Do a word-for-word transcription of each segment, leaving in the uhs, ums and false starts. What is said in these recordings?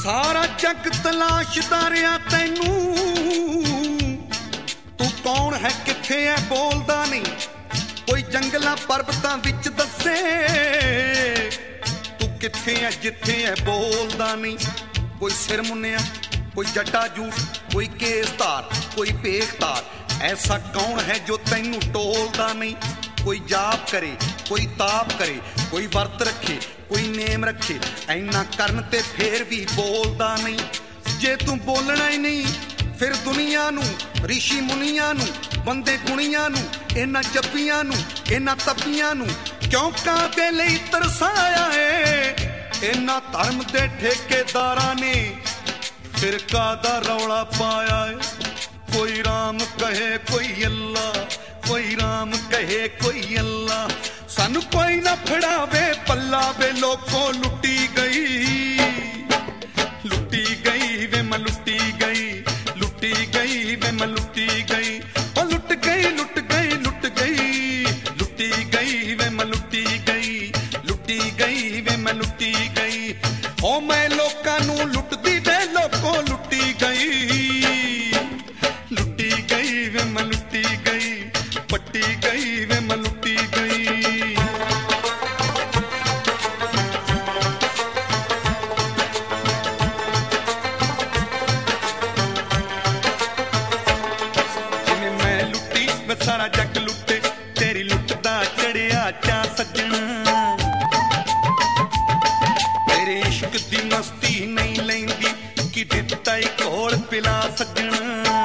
ਸਾਰਾ ਜੱਗ ਤਲਾਸ਼ਦਾ ਰਿਹਾ ਤੈਨੂੰ, ਤੂੰ ਕੌਣ ਹੈ ਕਿੱਥੇ ਹੈ ਬੋਲਦਾ ਨਹੀਂ, ਕੋਈ ਜੰਗਲਾਂ ਪਰਬਤਾਂ ਵਿੱਚ ਦੱਸੇ ਤੂੰ ਕਿੱਥੇ ਹੈ ਜਿੱਥੇ ਹੈ ਬੋਲਦਾ ਨਹੀਂ। ਕੋਈ ਸਿਰ ਮੁੰਨਿਆ, ਕੋਈ ਜੱਟਾ ਜੂਠ, ਕੋਈ ਕੇਸ ਧਾਰ, ਕੋਈ ਭੇਖ ਧਾਰ, ਐਸਾ ਕੌਣ ਹੈ ਜੋ ਤੈਨੂੰ ਟੋਲਦਾ ਨਹੀਂ। ਕੋਈ ਜਾਪ ਕਰੇ, ਕੋਈ ਤਾਪ ਕਰੇ, ਕੋਈ ਵਰਤ ਰੱਖੇ, ਕੋਈ ਨੇਮ ਰੱਖੇ, ਐਨਾ ਕਰਨ ਤੇ ਫੇਰ ਵੀ ਬੋਲਦਾ ਨਹੀਂ। ਜੇ ਤੂੰ ਬੋਲਣਾ ਹੀ ਨਹੀਂ ਫਿਰ ਦੁਨੀਆ ਨੂੰ, ਰਿਸ਼ੀ ਮੁਨੀਆਂ ਨੂੰ, ਬੰਦੇ ਗੁਣੀਆਂ ਨੂੰ, ਇਹਨਾਂ ਜੱਪੀਆਂ ਨੂੰ, ਇਹਨਾਂ ਤਪੀਆਂ ਨੂੰ ਕਿਉਂ ਕਾਹਦੇ ਲਈ ਤਰਸਾਇਆ ਏ। ਇਹਨਾਂ ਧਰਮ ਦੇ ਠੇਕੇਦਾਰਾਂ ਨੇ ਫਿਰਕਾ ਦਾ ਰੌਲਾ ਪਾਇਆ ਏ। ਕੋਈ ਰਾਮ ਕਹੇ ਕੋਈ ਅੱਲਾ, ਕੋਈ ਰਾਮ ਕਹੇ ਕੋਈ ਅੱਲਾ, ਸਾਨੂੰ ਕੋਈ ਨਾ ਫੜਾਵੇ ਪੱਲਾ ਵੇ ਲੋਕੋ ਲੁੱਟੀ ਗਈ, ਲੁੱਟੀ ਗਈ ਵੇ ਮੈਂ ਲੁੱਟੀ ਗਈ, ਲੁੱਟੀ ਗਈ ਵੇ ਮੈਂ ਲੁੱਟੀ ਗਈ, ਉਹ ਲੁੱਟ ਗਈ ਲੁੱਟ ਗਈ ਲੁੱਟ ਗਈ, ਲੁੱਟੀ ਗਈ ਵੇ ਮੈਂ ਲੁੱਟੀ ਗਈ, ਲੁੱਟੀ ਗਈ ਵੇ ਮੈਂ ਲੁੱਟੀ ਗਈ। ਉਹ ਮੈਂ ਲੋਕਾਂ ਨੂੰ ਲੁੱਟਦੀ ਵੇ ਲੋਕੋ ਲੁੱਟੀ ਗਈ, ਲੁੱਟੀ ਗਈ ਵੇ ਮੈਂ ਲੁੱਟੀ ਗਈ, ਪੱਟੀ ਗਈ ਵੇ ਮੈਂ ਲੁੱਟੀ ਗਈ। ਜਿਵੇਂ ਮੈਂ ਲੁੱਟੀ ਮੈਂ ਸਾਰਾ ਜੱਗ ਲੁੱਟੇ, ਤੇਰੀ ਲੁੱਟ ਦਾ ਚੜਿਆ ਚਾ ਸੱਜਣਾ, ਤੇਰੇ ਇਸ਼ਕ ਦੀ ਮਸਤੀ ਨਹੀਂ ਲੈਂਦੀ ਕਿ ਦਿੱਤਾ ਈ ਘੋਲ ਪਿਲਾ ਸੱਜਣਾ।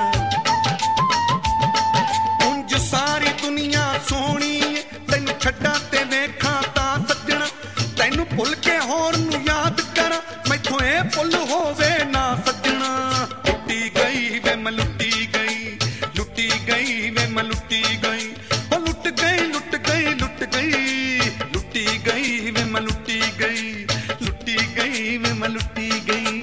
ਉਂਝ ਸਾਰੀ ਦੁਨੀਆ ਸੋਹਣੀ ਤੈਨੂੰ ਛੱਡਾਂ ਤੇ ਵੇਖਾਂ ਤਾਂ ਸੱਜਣਾ, ਤੈਨੂੰ ਭੁੱਲ ਕੇ ਹੋਰ ਨੂੰ ਯਾਦ ਕਰਾਂ ਮੈਥੋਂ ਇਹ ਭੁੱਲ ਹੋਵੇ ਨਾ ਸੱਜਣਾ। ਲੁੱਟੀ ਗਈ ਵੇ ਮੈਂ ਲੁੱਟੀ ਗਈ, ਲੁੱਟੀ ਗਈ ਵੇ ਮੈਂ ਲੁੱਟੀ ਗਈ, ਉਹ ਲੁੱਟ ਗਈ ਲੁੱਟ ਗਈ ਲੁੱਟ ਗਈ, ਲੁੱਟੀ ਗਈ ਵੇ ਮੈਂ ਲੁੱਟੀ ਗਈ, ਲੁੱਟੀ ਗਈ ਵੇ ਮੈਂ ਲੁੱਟੀ ਗਈ।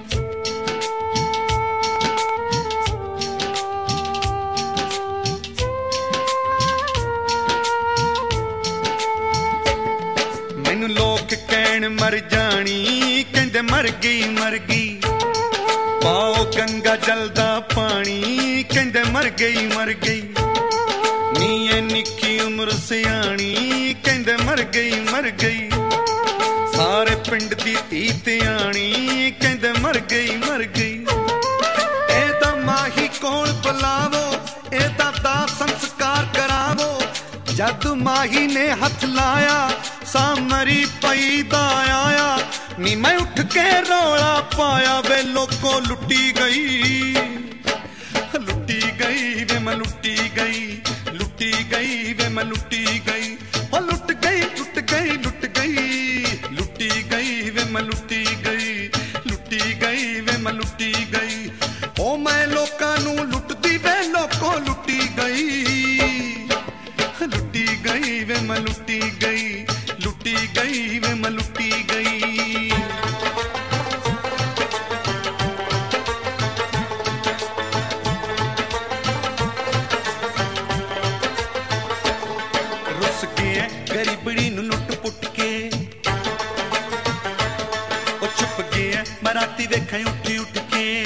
ਮੈਨੂੰ ਲੋਕ ਕਹਿਣ ਮਰ ਜਾਣੀ, ਕਹਿੰਦੇ ਮਰ ਗਈ ਮਰ ਗਈ, ਪਾਓ ਗੰਗਾ ਜਲ ਦਾ ਪਾਣੀ, ਕਹਿੰਦੇ ਮਰ ਗਈ ਮਰ ਗਈ। ਨੀ ਐ ਨਿੱਕੀ ਉਮਰ ਸਿਆਣੀ, ਕਹਿੰਦੇ ਮਰ ਗਈ ਮਰ ਗਈ, ਸਾਰੇ ਪਿੰਡ ਦੀ ਧੀ ਧਿਆਣੀ, ਕਹਿੰਦੇ ਮਰ ਗਈ ਮਰ ਗਈ। ਇਹਦਾ ਮਾਹੀ ਕੋਲ ਬੁਲਾਵੋ, ਇਹਦਾ ਦਾ ਸੰਸਕਾਰ ਕਰਾਵੋ, ਜਦ ਮਾਹੀ ਨੇ ਹੱਥ ਲਾਇਆ ਸਾਮਰੀ ਪਈ ਦਾ ਆਇਆ, ਨੀ ਮੈਂ ਉੱਠ ਕੇ ਰੌਲਾ ਪਾਇਆ ਵੇ ਲੋਕੋ ਲੁੱਟੀ ਗਈ, ਲੁੱਟੀ ਗਈ ਵੇ ਮੈਂ ਲੁੱਟੀ ਗਈ, ਲੁੱਟੀ ਗਈ ਵੇ ਮੈਂ ਲੁੱਟੀ ਗਈ, ਉਹ ਲੁੱਟ ਗਈ ਲੁੱਟ ਗਈ ਲੁੱਟ ਗਈ, ਲੁੱਟੀ ਗਈ ਵੇ ਮੈਂ ਲੁੱਟੀ ਗਈ, ਲੁੱਟੀ ਗਈ ਵੇ ਮੈਂ ਲੁੱਟੀ ਗਈ। ਉਹ ਮੈਂ ਲੋਕਾਂ ਨੂੰ ਲੁੱਟਦੀ ਵੇ ਲੋਕੋ ਲੁੱਟੀ ਗਈ, ਲੁੱਟੀ ਗਈ ਵੇ ਮੈਂ ਲੁੱਟੀ ਗਈ, ਲੁੱਟੀ ਗਈ ਵੇ ਮੈਂ ਲੁੱਟੀ ਗਈ। ਰੁੱਸ ਗਿਆ ਗਰੀਬੜੀ ਨੂੰ ਲੁੱਟ ਪੁੱਟ ਕੇ, ਉਹ ਛੁਪ ਗਿਆ ਬਰਾਤੀ ਵੇਖਾਂ ਉੱਠੀ ਉੱਠ ਕੇ,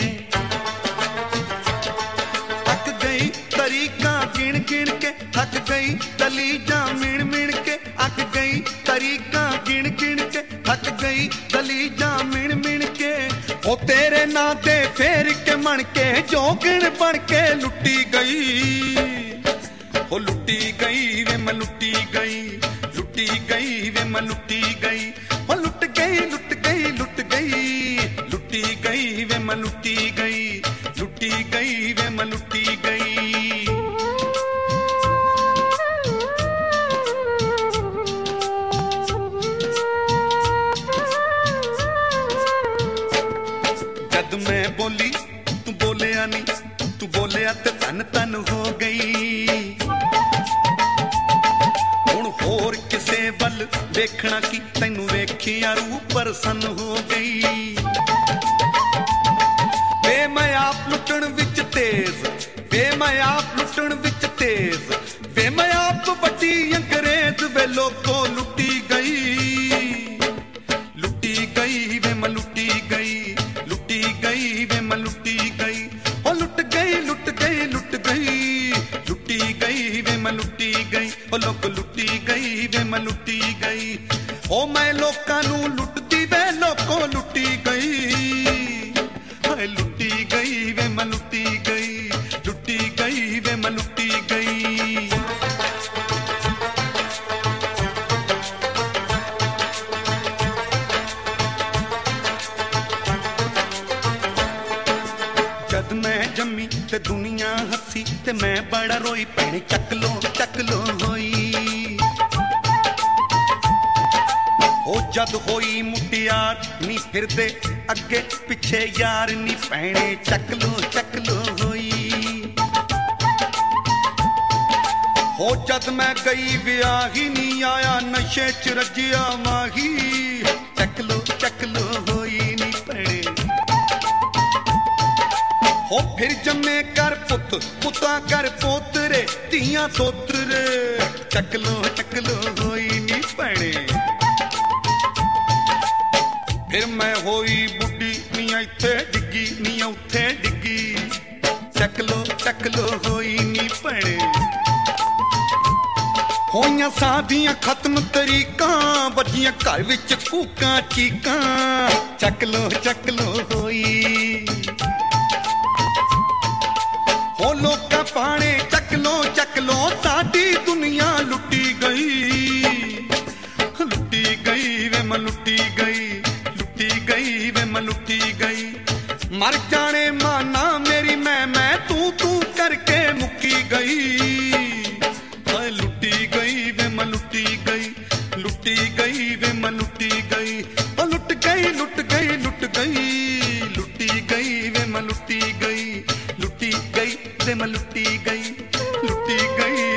ਥੱਕ ਗਈ ਤਰੀਕਾਂ ਗਿਣ ਗਿਣ ਕੇ, ਥੱਕ ਗਈ ਦਲੀਜਾਂ ਮਿਣ ਮਿਣ ਕੇ, ਅੱਕ ਗਈ ਤਰੀਕਾਂ ਗਿਣ ਗਿਣ ਕੇ, ਥੱਕ ਗਈ ਦਲੀਜਾਂ ਮਿਣ ਮਿਣ ਕੇ। ਉਹ ਤੇਰੇ ਨਾਂ ਤੇ ਫੇਰ ਕੇ ਮਣ ਕੇ ਜੋਗਣ ਬਣ ਕੇ ਲੁੱਟੀ ਗਈ, ਉਹ ਲੁੱਟੀ ਗਈ ਵੇ ਮੈਂ ਲੁੱਟੀ ਗਈ, ਲੁੱਟੀ ਗਈ ਵੇ ਮੈਂ ਲੁੱਟੀ ਗਈ, ਉਹ ਲੁੱਟ ਗਈ ਲੁੱਟ ਗਈ ਲੁੱਟ ਗਈ, ਲੁੱਟੀ ਗਈ ਵੇ ਮੈਂ ਲੁੱਟੀ ਗਈ, ਲੁੱਟੀ ਗਈ ਵੇ ਮੈਂ ਲੁੱਟੀ ਗਈ। ਜਦ ਮੈਂ ਬੋਲੀ ਤੂੰ ਬੋਲਿਆ ਨਹੀਂ, ਤੂੰ ਬੋਲਿਆ ਤੇ ਧੰਨ ਧੰਨ ਹੋ ਗਈ। ਹੁਣ ਹੋਰ ਕਿਸੇ ਵੱਲ ਵੇਖਣਾ ਕੀ, ਤੈਨੂੰ ਵੇਖਿਆ ਰੂਹ ਪ੍ਰਸੰਨ ਹੋ ਗਈ। ਵੇ ਮੈਂ ਆਪ ਲੁੱਟਣ ਵਿੱਚ ਤੇਜ਼, ਵੇ ਮੈਂ ਆਪ ਲੁੱਟਣ ਵਿੱਚ ਤੇਜ਼, ਵੇ ਮੈਂ ਆਪ ਵੱਡੀ ਅੰਗਰੇਜ਼ ਵੇ ਲੋਕੋ ਲੁੱਟੀ ਗਈ, ਲੁੱਟੀ ਗਈ ਵੇ ਮੈਂ ਲੁੱਟੀ ਗਈ, जम्मी ते दुनिया हसी ते मैं बड़ा रोई भैने चक लो चक लो होई ओ जद होई मुटियार नी फिरदे अगे पिछे यार नी भैने चक लो चक लो होई हो जद मैं गई ब्याही नी आया नशे च रजिया माही चक लो चक लो होई नी भैने हो फिर जम्मे कर पुत पुता कर पोतरे तियां तोतरे चक लो चक लो होई नी भैने फिर मैं होई बुढ़ी नी इत्थे डिग्गी नी उत्थे डिग्गी चक लो चक लो होई नी भैने होइयां सादियां खत्म तरीकां बजियां घर विच कूकां चीकां चक लो चक लो होई हो लोका पाने चक लो चक लो साडी दुनिया लुटी गई लुटी गई वे मैं लुटी गई लुटी गई वे मैं लुटी गई मर जाने माना मेरी मैं मैं तू तू करके मुक्की गई लुटी गई वे मैं लुटी गई लुटी गई वे मैं लुटी गई ओ लुट गई लुट गई लुट गई लुटी गई वे मैं लुटी गई लुटी गई वे मैं लुटी गई लुटी गई